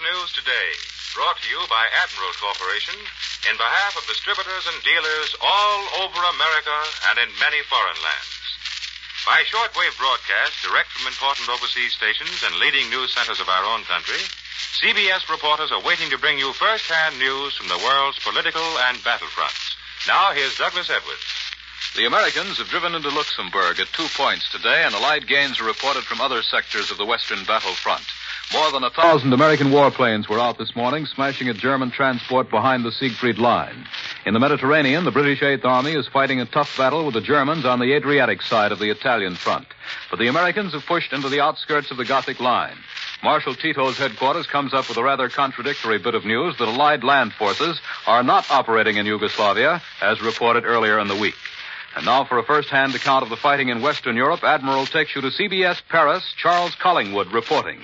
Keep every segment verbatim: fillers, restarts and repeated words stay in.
News Today, brought to you by Admiral Corporation in behalf of distributors and dealers all over America and in many foreign lands. By shortwave broadcast direct from important overseas stations and leading news centers of our own country, C B S reporters are waiting to bring you first-hand news from the world's political and battlefronts. Now, here's Douglas Edwards. The Americans have driven into Luxembourg at two points today, and Allied gains are reported from other sectors of the western battlefront. More than a thousand American warplanes were out this morning, smashing a German transport behind the Siegfried Line. In the Mediterranean, the British Eighth Army is fighting a tough battle with the Germans on the Adriatic side of the Italian front. But the Americans have pushed into the outskirts of the Gothic Line. Marshal Tito's headquarters comes up with a rather contradictory bit of news that Allied land forces are not operating in Yugoslavia, as reported earlier in the week. And now for a first-hand account of the fighting in Western Europe, Admiral takes you to C B S Paris, Charles Collingwood reporting.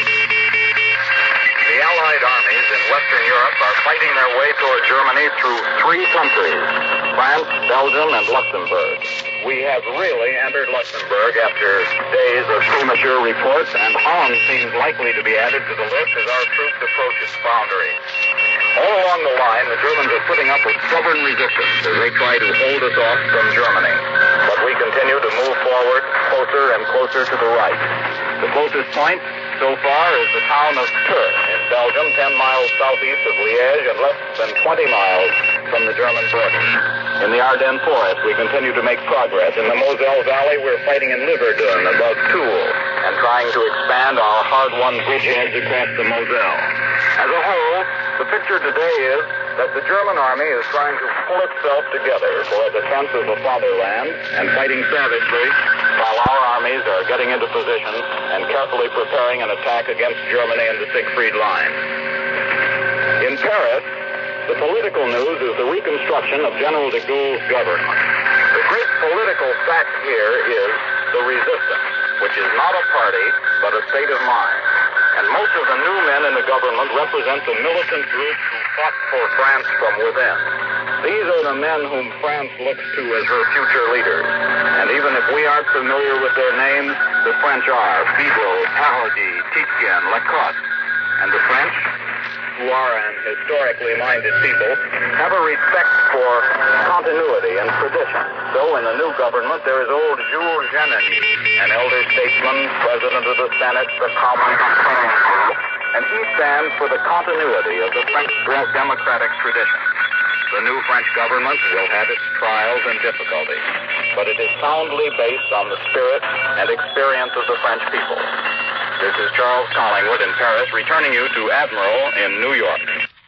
The Allied armies in Western Europe are fighting their way toward Germany through three countries, France, Belgium, and Luxembourg. We have really entered Luxembourg after days of premature reports, and Holland seems likely to be added to the list as our troops approach its boundary. All along the line, the Germans are putting up a stubborn resistance as they try to hold us off from Germany. But we continue to move forward closer and closer to the right. The closest point so far is the town of Tours in Belgium, ten miles southeast of Liège and less than twenty miles from the German border. In the Ardennes forest, we continue to make progress. In the Moselle Valley, we're fighting in Liverdun above Toul and trying to expand our hard-won bridgeheads across the Moselle. As a whole, the picture today is that the German army is trying to pull itself together for a defense of the fatherland and fighting savagely while our armies are getting into position and carefully preparing an attack against Germany and the Siegfried Line. In Paris, the political news is the reconstruction of General de Gaulle's government. The great political fact here is the resistance, which is not a party, but a state of mind. And most of the new men in the government represent the militant groups who fought for France from within. These are the men whom France looks to as her future leaders. And even if we aren't familiar with their names, the French are Bigot, Paradis, Titien, Lacoste. And the French, who are an historically minded people, have a respect for continuity and tradition. So in the new government, there is old Jules Genemy, an elder statesman, president of the Senate, the Common Council, and he stands for the continuity of the French democratic tradition. The new French government will have its trials and difficulties, but it is soundly based on the spirit and experience of the French people. This is Charles Collingwood in Paris, returning you to Admiral in New York.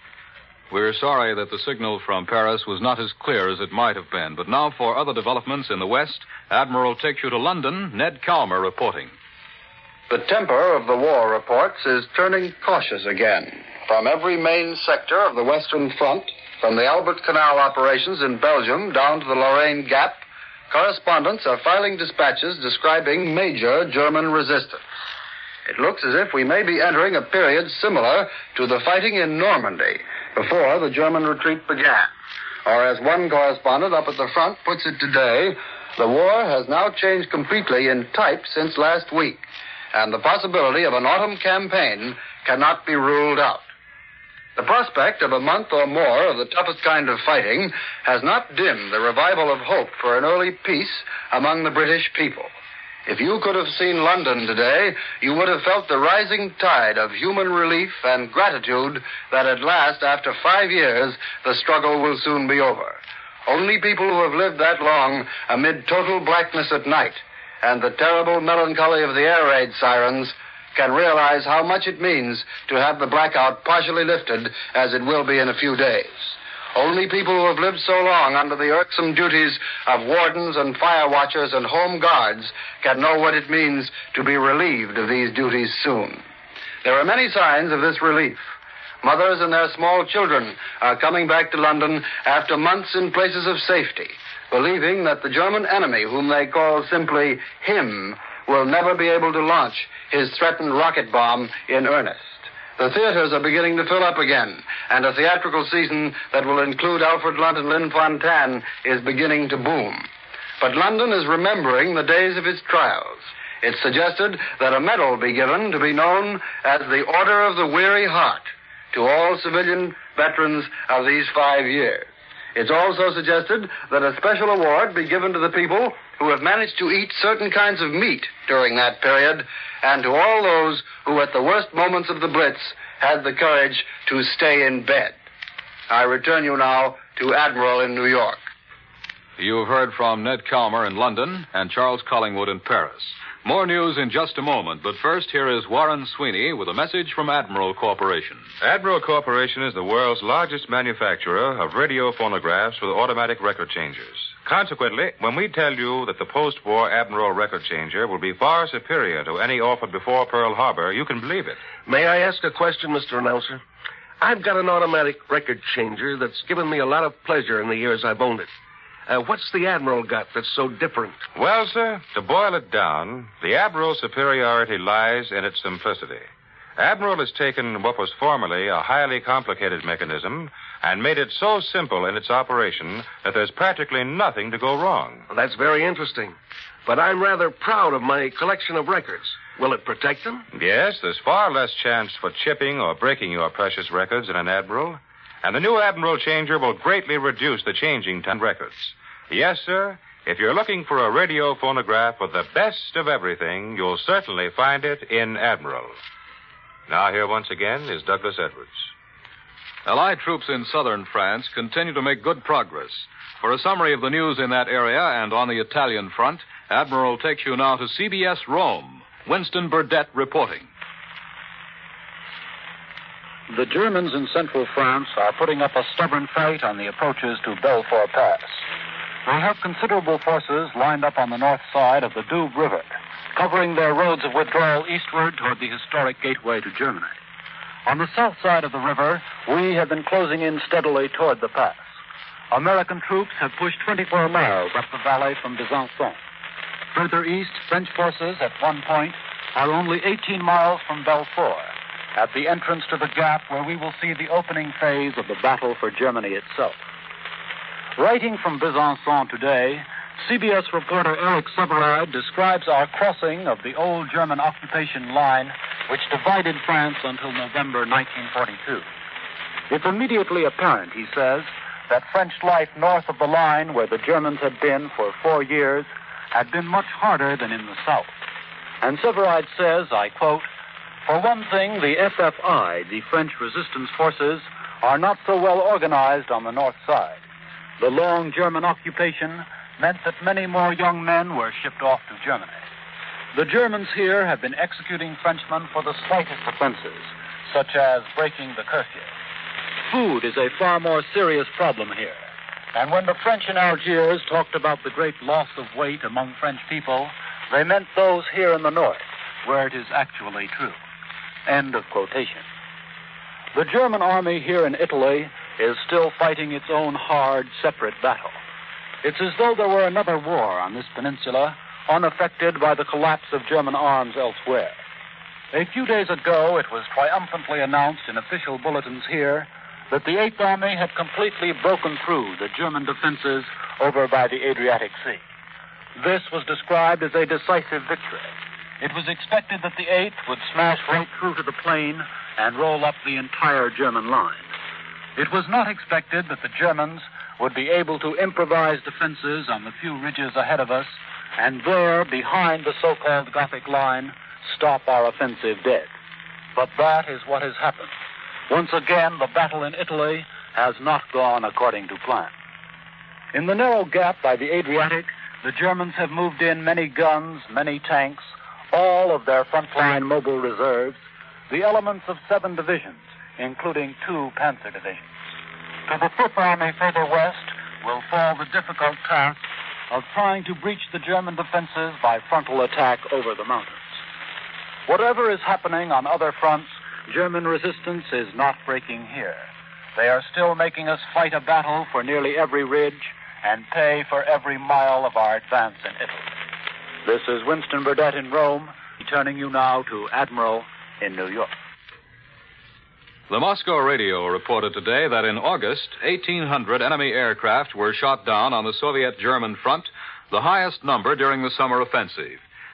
We're sorry that the signal from Paris was not as clear as it might have been. But now for other developments in the West, Admiral takes you to London. Ned Calmer reporting. The temper of the war reports is turning cautious again. From every main sector of the Western Front, from the Albert Canal operations in Belgium down to the Lorraine Gap, correspondents are filing dispatches describing major German resistance. It looks as if we may be entering a period similar to the fighting in Normandy before the German retreat began. Or as one correspondent up at the front puts it today, the war has now changed completely in type since last week, and the possibility of an autumn campaign cannot be ruled out. The prospect of a month or more of the toughest kind of fighting has not dimmed the revival of hope for an early peace among the British people. If you could have seen London today, you would have felt the rising tide of human relief and gratitude that at last, after five years, the struggle will soon be over. Only people who have lived that long amid total blackness at night and the terrible melancholy of the air raid sirens can realize how much it means to have the blackout partially lifted, as it will be in a few days. Only people who have lived so long under the irksome duties of wardens and fire watchers and home guards can know what it means to be relieved of these duties soon. There are many signs of this relief. Mothers and their small children are coming back to London after months in places of safety, believing that the German enemy, whom they call simply him, will never be able to launch his threatened rocket bomb in earnest. The theaters are beginning to fill up again, and a theatrical season that will include Alfred Lunt and Lynn Fontanne is beginning to boom. But London is remembering the days of its trials. It suggested that a medal be given to be known as the Order of the Weary Heart to all civilian veterans of these five years. It's also suggested that a special award be given to the people who have managed to eat certain kinds of meat during that period, and to all those who at the worst moments of the Blitz had the courage to stay in bed. I return you now to Admiral in New York. You've heard from Ned Calmer in London and Charles Collingwood in Paris. More news in just a moment, but first here is Warren Sweeney with a message from Admiral Corporation. Admiral Corporation is the world's largest manufacturer of radio phonographs with automatic record changers. Consequently, when we tell you that the post-war Admiral record changer will be far superior to any offered before Pearl Harbor, you can believe it. May I ask a question, Mister Announcer? I've got an automatic record changer that's given me a lot of pleasure in the years I've owned it. Uh, what's the Admiral got that's so different? Well, sir, to boil it down, the Admiral's superiority lies in its simplicity. Admiral has taken what was formerly a highly complicated mechanism and made it so simple in its operation that there's practically nothing to go wrong. Well, that's very interesting. But I'm rather proud of my collection of records. Will it protect them? Yes, there's far less chance for chipping or breaking your precious records in an Admiral. And the new Admiral changer will greatly reduce the changing time records. Yes, sir, if you're looking for a radio phonograph with the best of everything, you'll certainly find it in Admiral. Now here once again is Douglas Edwards. Allied troops in southern France continue to make good progress. For a summary of the news in that area and on the Italian front, Admiral takes you now to C B S Rome. Winston Burdett reporting. The Germans in central France are putting up a stubborn fight on the approaches to Belfort Pass. They have considerable forces lined up on the north side of the Doubs River, covering their roads of withdrawal eastward toward the historic gateway to Germany. On the south side of the river, we have been closing in steadily toward the pass. American troops have pushed twenty-four miles up the valley from Besançon. Further east, French forces at one point are only eighteen miles from Belfort, at the entrance to the gap where we will see the opening phase of the battle for Germany itself. Writing from Besançon today, C B S reporter Eric Severide describes our crossing of the old German occupation line which divided France until November nineteen forty-two. It's immediately apparent, he says, that French life north of the line where the Germans had been for four years had been much harder than in the south. And Severide says, I quote, "For one thing, the F F I, the French resistance forces, are not so well organized on the north side. The long German occupation meant that many more young men were shipped off to Germany. The Germans here have been executing Frenchmen for the slightest offenses, such as breaking the curfew. Food is a far more serious problem here. And when the French in Algiers talked about the great loss of weight among French people, they meant those here in the north, where it is actually true." End of quotation. The German army here in Italy is still fighting its own hard, separate battle. It's as though there were another war on this peninsula, unaffected by the collapse of German arms elsewhere. A few days ago, it was triumphantly announced in official bulletins here that the Eighth Army had completely broken through the German defenses over by the Adriatic Sea. This was described as a decisive victory. It was expected that the Eighth would smash right through to the plain and roll up the entire German line. It was not expected that the Germans would be able to improvise defenses on the few ridges ahead of us and there, behind the so-called Gothic line, stop our offensive dead. But that is what has happened. Once again, the battle in Italy has not gone according to plan. In the narrow gap by the Adriatic, the Germans have moved in many guns, many tanks, all of their frontline mobile reserves, the elements of seven divisions, including two panzer divisions. To the Fifth Army further west will fall the difficult task of trying to breach the German defenses by frontal attack over the mountains. Whatever is happening on other fronts, German resistance is not breaking here. They are still making us fight a battle for nearly every ridge and pay for every mile of our advance in Italy. This is Winston Burdett in Rome, returning you now to Admiral in New York. The Moscow radio reported today that in August, eighteen hundred enemy aircraft were shot down on the Soviet-German front, the highest number during the summer offensive.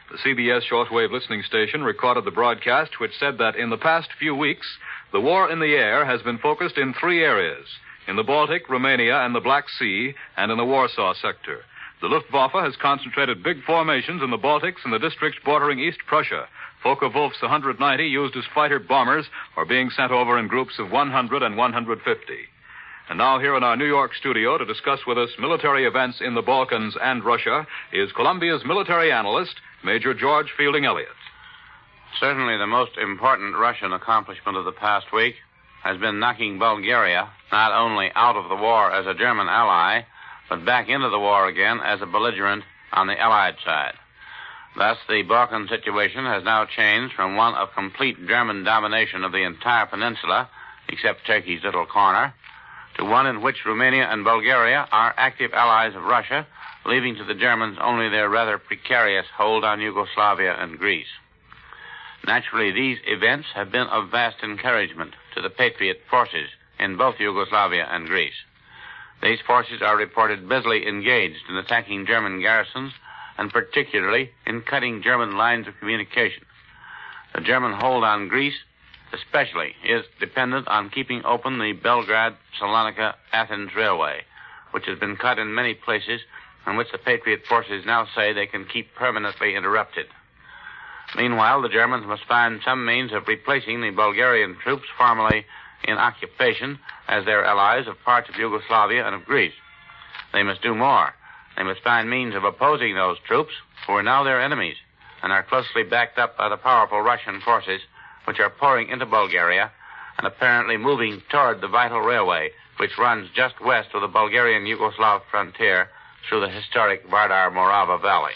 The C B S shortwave listening station recorded the broadcast which said that in the past few weeks, the war in the air has been focused in three areas: in the Baltic, Romania, and the Black Sea, and in the Warsaw sector. The Luftwaffe has concentrated big formations in the Baltics and the districts bordering East Prussia. Focke-Wulf's one hundred ninety, used as fighter bombers, are being sent over in groups of one hundred and one hundred fifty. And now here in our New York studio to discuss with us military events in the Balkans and Russia is Columbia's military analyst, Major George Fielding Elliott. Certainly the most important Russian accomplishment of the past week has been knocking Bulgaria not only out of the war as a German ally, but back into the war again as a belligerent on the Allied side. Thus, the Balkan situation has now changed from one of complete German domination of the entire peninsula, except Turkey's little corner, to one in which Romania and Bulgaria are active allies of Russia, leaving to the Germans only their rather precarious hold on Yugoslavia and Greece. Naturally, these events have been of vast encouragement to the Patriot forces in both Yugoslavia and Greece. These forces are reported busily engaged in attacking German garrisons and particularly in cutting German lines of communication. The German hold on Greece, especially, is dependent on keeping open the Belgrade-Salonika-Athens railway, which has been cut in many places and which the Patriot forces now say they can keep permanently interrupted. Meanwhile, the Germans must find some means of replacing the Bulgarian troops formerly in occupation as their allies of parts of Yugoslavia and of Greece. They must do more. They must find means of opposing those troops, who are now their enemies, and are closely backed up by the powerful Russian forces, which are pouring into Bulgaria and apparently moving toward the vital railway, which runs just west of the Bulgarian-Yugoslav frontier through the historic Vardar-Morava Valley.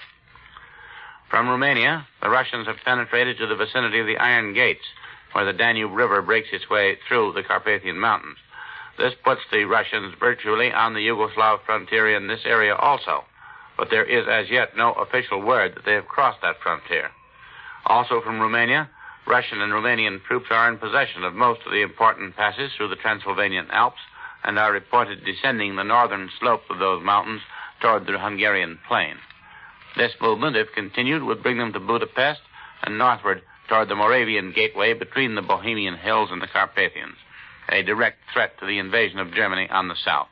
From Romania, the Russians have penetrated to the vicinity of the Iron Gates, where the Danube River breaks its way through the Carpathian Mountains. This puts the Russians virtually on the Yugoslav frontier in this area also, but there is as yet no official word that they have crossed that frontier. Also from Romania, Russian and Romanian troops are in possession of most of the important passes through the Transylvanian Alps and are reported descending the northern slopes of those mountains toward the Hungarian plain. This movement, if continued, would bring them to Budapest and northward toward the Moravian gateway between the Bohemian hills and the Carpathians, a direct threat to the invasion of Germany on the south.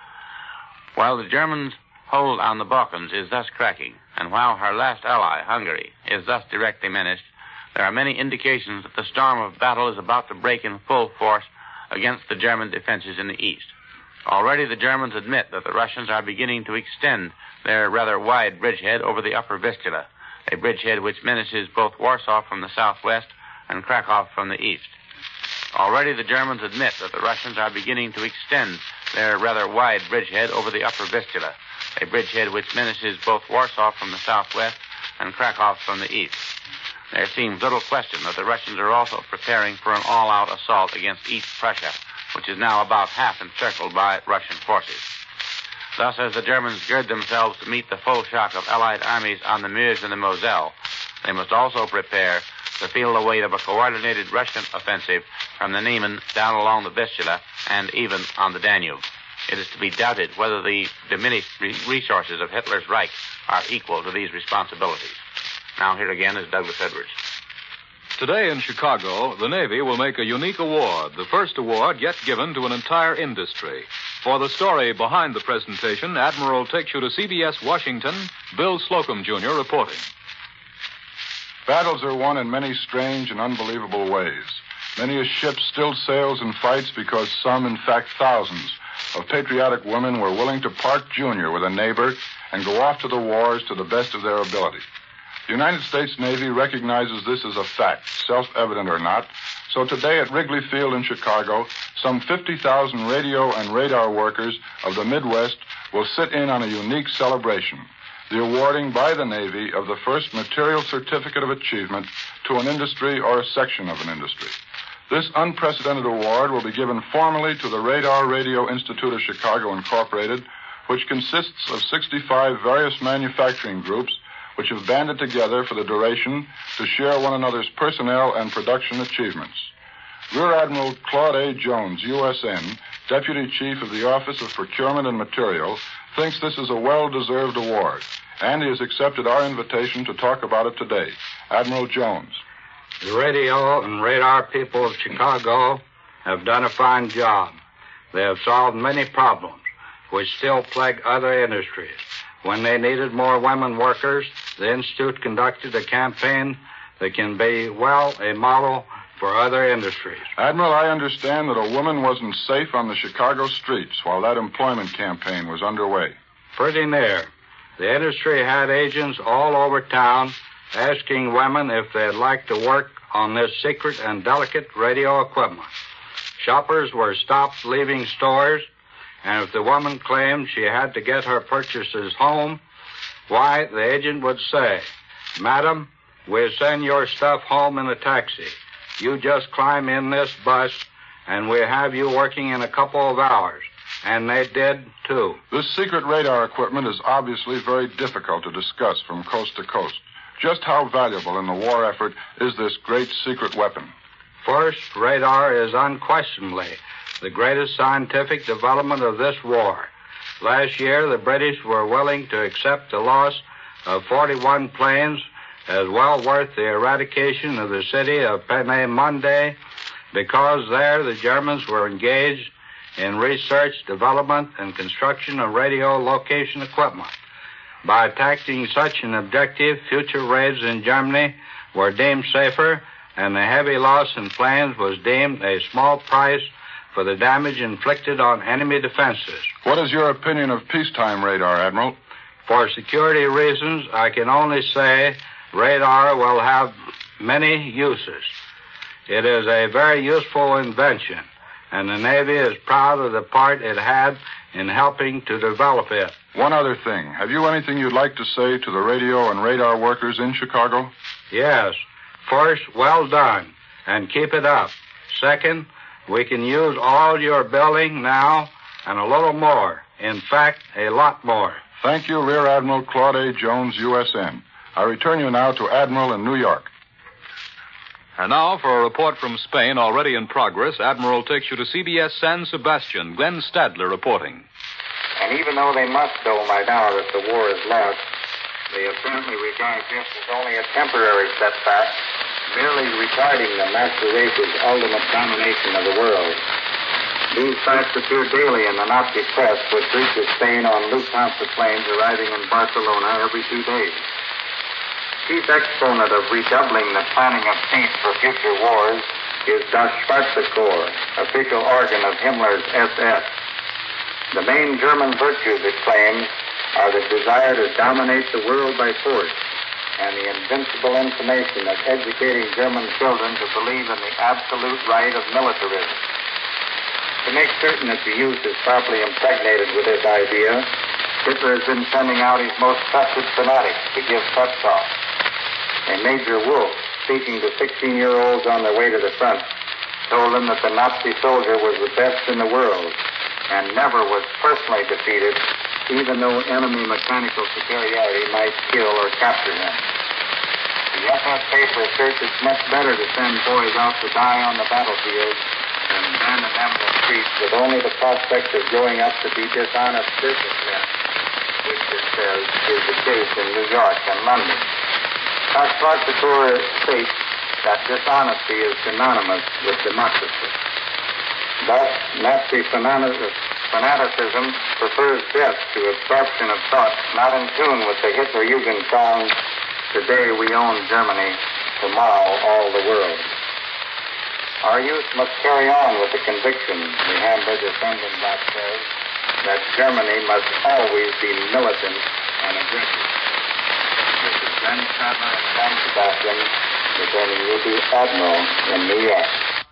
While the Germans' hold on the Balkans is thus cracking, and while her last ally, Hungary, is thus directly menaced, there are many indications that the storm of battle is about to break in full force against the German defenses in the east. Already the Germans admit that the Russians are beginning to extend their rather wide bridgehead over the upper Vistula, a bridgehead which menaces both Warsaw from the southwest and Krakow from the east. Already the Germans admit that the Russians are beginning to extend their rather wide bridgehead over the upper Vistula, a bridgehead which menaces both Warsaw from the southwest and Krakow from the east. There seems little question that the Russians are also preparing for an all-out assault against East Prussia, which is now about half encircled by Russian forces. Thus, as the Germans gird themselves to meet the full shock of Allied armies on the Meuse and the Moselle, they must also prepare to feel the weight of a coordinated Russian offensive from the Niemen down along the Vistula and even on the Danube. It is to be doubted whether the diminished resources of Hitler's Reich are equal to these responsibilities. Now here again is Douglas Edwards. Today in Chicago, the Navy will make a unique award, the first award yet given to an entire industry. For the story behind the presentation, Admiral takes you to C B S Washington, Bill Slocum, Junior reporting. Battles are won in many strange and unbelievable ways. Many a ship still sails and fights because some, in fact thousands, of patriotic women were willing to part junior with a neighbor and go off to the wars to the best of their ability. The United States Navy recognizes this as a fact, self-evident or not, so today at Wrigley Field in Chicago, some fifty thousand radio and radar workers of the Midwest will sit in on a unique celebration, the awarding by the Navy of the first material certificate of achievement to an industry or a section of an industry. This unprecedented award will be given formally to the Radar Radio Institute of Chicago, Incorporated, which consists of sixty-five various manufacturing groups which have banded together for the duration to share one another's personnel and production achievements. Rear Admiral Claude A. Jones, U S N, Deputy Chief of the Office of Procurement and Material, thinks this is a well-deserved award and he has accepted our invitation to talk about it today. Admiral Jones. The radio and radar people of Chicago have done a fine job. They have solved many problems which still plague other industries. When they needed more women workers, the Institute conducted a campaign that can be, well, a model for other industries. Admiral, I understand that a woman wasn't safe on the Chicago streets while that employment campaign was underway. Pretty near. The industry had agents all over town asking women if they'd like to work on this secret and delicate radio equipment. Shoppers were stopped leaving stores, and if the woman claimed she had to get her purchases home, why, the agent would say, "Madam, we'll send your stuff home in a taxi. You just climb in this bus, and we'll have you working in a couple of hours." And they did, too. This secret radar equipment is obviously very difficult to discuss from coast to coast. Just how valuable in the war effort is this great secret weapon? First, radar is unquestionably the greatest scientific development of this war. Last year, the British were willing to accept the loss of forty-one planes as well worth the eradication of the city of Peenemünde, because there the Germans were engaged in research, development, and construction of radio location equipment. By attacking such an objective, future raids in Germany were deemed safer, and the heavy loss in planes was deemed a small price for the damage inflicted on enemy defenses. What is your opinion of peacetime radar, Admiral? For security reasons, I can only say radar will have many uses. It is a very useful invention, and the Navy is proud of the part it had in helping to develop it. One other thing. Have you anything you'd like to say to the radio and radar workers in Chicago? Yes. First, well done, and keep it up. Second, we can use all your building now and a little more. In fact, a lot more. Thank you, Rear Admiral Claude A. Jones, U S N. I return you now to Admiral in New York. And now for a report from Spain, already in progress. Admiral takes you to C B S San Sebastian. Glenn Stadler reporting. And even though they must know by now that the war is lost, they apparently regard this as only a temporary setback, merely retarding the master race's ultimate domination of the world. These facts appear daily in the Nazi press, which reaches Spain on Lufthansa planes arriving in Barcelona every two days. Chief exponent of redoubling the planning of peace for future wars is Das Schwarze Korps, official organ of Himmler's S S. The main German virtues, it claims, are the desire to dominate the world by force and the invincible inclination of educating German children to believe in the absolute right of militarism. To make certain that the youth is properly impregnated with this idea, Hitler has been sending out his most trusted fanatics to give pep talks. And Major Wolf, speaking to sixteen-year-olds on their way to the front, told them that the Nazi soldier was the best in the world and never was personally defeated, even though enemy mechanical superiority might kill or capture him. The S S paper asserts it's much better to send boys out to die on the battlefield than abandon them in the streets with only the prospect of growing up to be dishonest businessmen, which it says is the case in New York and London. Das Schwarze Korps states that dishonesty is synonymous with democracy. Thus, Nazi fanaticism prefers death to absorption of thought not in tune with the Hitler-Jugend song, "Today we own Germany, tomorrow all the world." Our youth must carry on with the conviction, the Hamburg Assemblenblatt says, that Germany must always be militant and aggressive. This is Glenn Stadler and San Sebastian, returning you to Admiral in New York.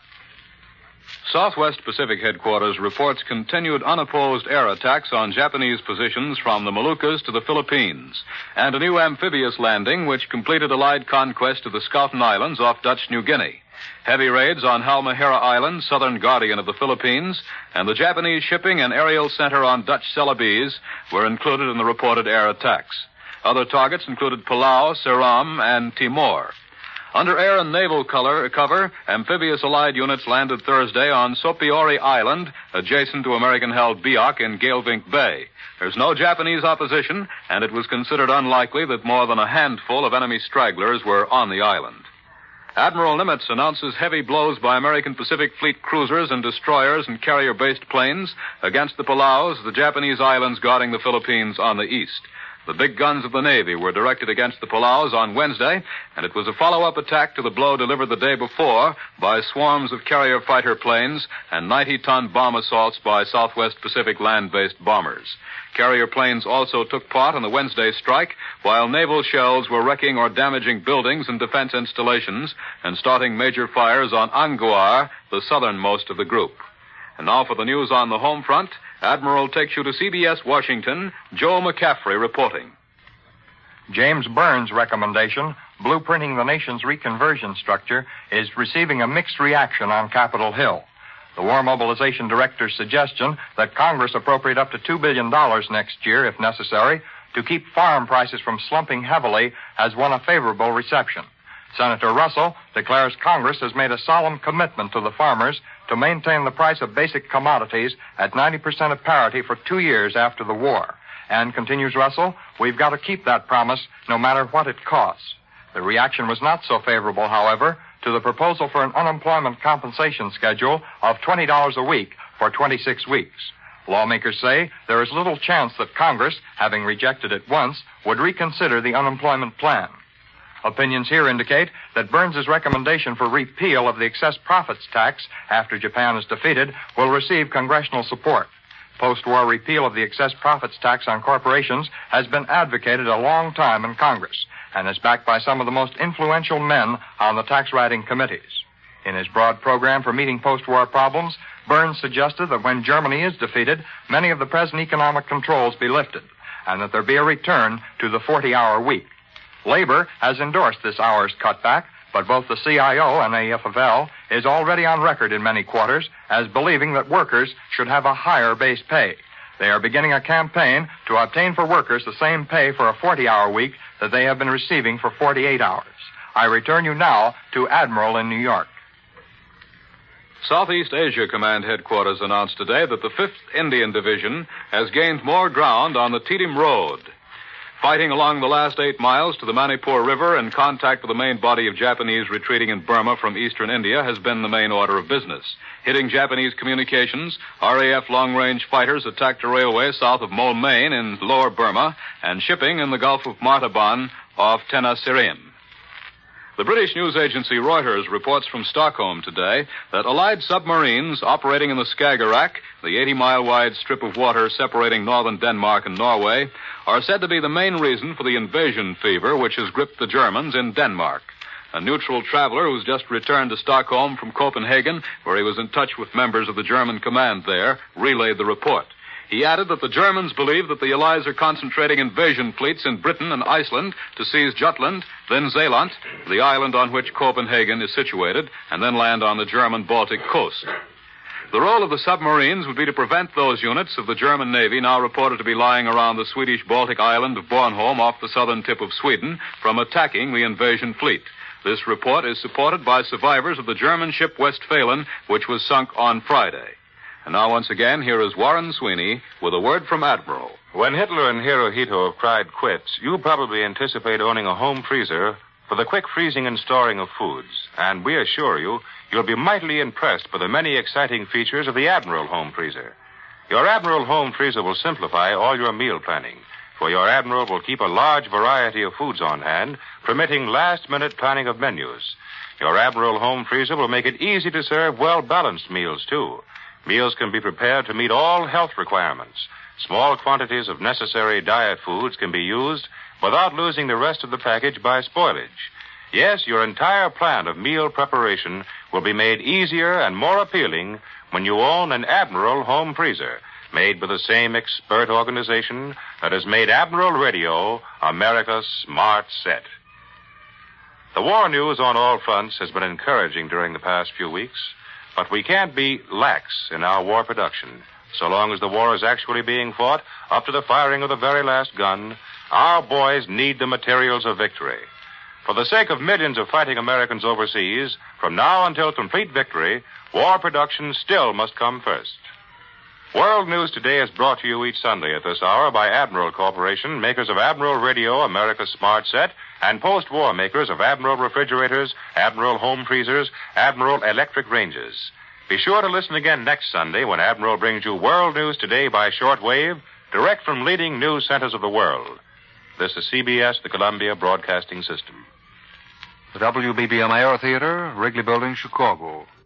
Southwest Pacific Headquarters reports continued unopposed air attacks on Japanese positions from the Moluccas to the Philippines, and a new amphibious landing which completed Allied conquest of the Schouten Islands off Dutch New Guinea. Heavy raids on Halmahera Island, southern guardian of the Philippines, and the Japanese shipping and aerial center on Dutch Celebes were included in the reported air attacks. Other targets included Palau, Ceram, and Timor. Under air and naval color, cover, amphibious Allied units landed Thursday on Sopiori Island, adjacent to American-held Biak in Galevink Bay. There's no Japanese opposition, and it was considered unlikely that more than a handful of enemy stragglers were on the island. Admiral Nimitz announces heavy blows by American Pacific Fleet cruisers and destroyers and carrier-based planes against the Palaus, the Japanese islands guarding the Philippines on the east. The big guns of the Navy were directed against the Palaus on Wednesday, and it was a follow-up attack to the blow delivered the day before by swarms of carrier fighter planes and ninety-ton bomb assaults by Southwest Pacific land-based bombers. Carrier planes also took part in the Wednesday strike, while naval shells were wrecking or damaging buildings and defense installations and starting major fires on Anguar, the southernmost of the group. And now for the news on the home front, Admiral takes you to C B S Washington, Joe McCaffrey reporting. James Burns' recommendation, blueprinting the nation's reconversion structure, is receiving a mixed reaction on Capitol Hill. The War Mobilization Director's suggestion that Congress appropriate up to two billion dollars next year, if necessary, to keep farm prices from slumping heavily has won a favorable reception. Senator Russell declares Congress has made a solemn commitment to the farmers to maintain the price of basic commodities at ninety percent of parity for two years after the war. And, continues Russell, we've got to keep that promise no matter what it costs. The reaction was not so favorable, however, to the proposal for an unemployment compensation schedule of twenty dollars a week for twenty-six weeks. Lawmakers say there is little chance that Congress, having rejected it once, would reconsider the unemployment plan. Opinions here indicate that Burns' recommendation for repeal of the excess profits tax after Japan is defeated will receive congressional support. Post-war repeal of the excess profits tax on corporations has been advocated a long time in Congress and is backed by some of the most influential men on the tax-writing committees. In his broad program for meeting post-war problems, Burns suggested that when Germany is defeated, many of the present economic controls be lifted and that there be a return to the forty-hour week. Labor has endorsed this hour's cutback, but both the C I O and A F L is already on record in many quarters as believing that workers should have a higher base pay. They are beginning a campaign to obtain for workers the same pay for a forty-hour week that they have been receiving for forty-eight hours. I return you now to Admiral in New York. Southeast Asia Command Headquarters announced today that the fifth Indian Division has gained more ground on the Teetim Road. Fighting along the last eight miles to the Manipur River in contact with the main body of Japanese retreating in Burma from eastern India has been the main order of business. Hitting Japanese communications, R A F long-range fighters attacked a railway south of Moulmein in lower Burma and shipping in the Gulf of Martaban off Tenasserim. The British news agency Reuters reports from Stockholm today that Allied submarines operating in the Skagerrak, the eighty-mile-wide strip of water separating northern Denmark and Norway, are said to be the main reason for the invasion fever which has gripped the Germans in Denmark. A neutral traveler who's just returned to Stockholm from Copenhagen, where he was in touch with members of the German command there, relayed the report. He added that the Germans believe that the Allies are concentrating invasion fleets in Britain and Iceland to seize Jutland, then Zeeland, the island on which Copenhagen is situated, and then land on the German Baltic coast. The role of the submarines would be to prevent those units of the German Navy now reported to be lying around the Swedish Baltic island of Bornholm off the southern tip of Sweden from attacking the invasion fleet. This report is supported by survivors of the German ship Westphalen, which was sunk on Friday. And now, once again, here is Warren Sweeney with a word from Admiral. When Hitler and Hirohito have cried quits, you probably anticipate owning a home freezer for the quick freezing and storing of foods. And we assure you, you'll be mightily impressed by the many exciting features of the Admiral home freezer. Your Admiral home freezer will simplify all your meal planning, for your Admiral will keep a large variety of foods on hand, permitting last-minute planning of menus. Your Admiral home freezer will make it easy to serve well-balanced meals, too. Meals can be prepared to meet all health requirements. Small quantities of necessary diet foods can be used without losing the rest of the package by spoilage. Yes, your entire plan of meal preparation will be made easier and more appealing when you own an Admiral home freezer, made by the same expert organization that has made Admiral Radio America's smart set. The war news on all fronts has been encouraging during the past few weeks. But we can't be lax in our war production. So long as the war is actually being fought, up to the firing of the very last gun, our boys need the materials of victory. For the sake of millions of fighting Americans overseas, from now until complete victory, war production still must come first. World News Today is brought to you each Sunday at this hour by Admiral Corporation, makers of Admiral Radio, America's Smart Set, and post-war makers of Admiral Refrigerators, Admiral Home Freezers, Admiral Electric Ranges. Be sure to listen again next Sunday when Admiral brings you World News Today by shortwave, direct from leading news centers of the world. This is C B S, the Columbia Broadcasting System. The W B B M Air Theater, Wrigley Building, Chicago.